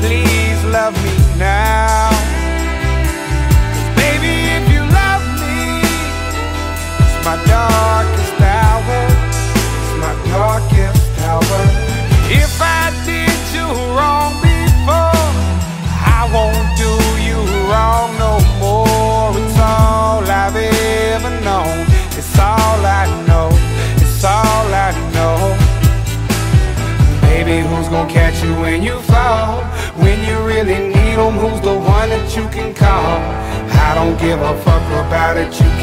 please love me now. 'Cause baby, if you love me, it's my darkest hour. It's my darkest hour. If I did you wrong before, I won't do you wrong no more. It's all I've ever known. It's all I know. It's all I know. Baby, who's gonna catch you when you fall? When you really need 'em, who's the one that you can call? I don't give a fuck about it. You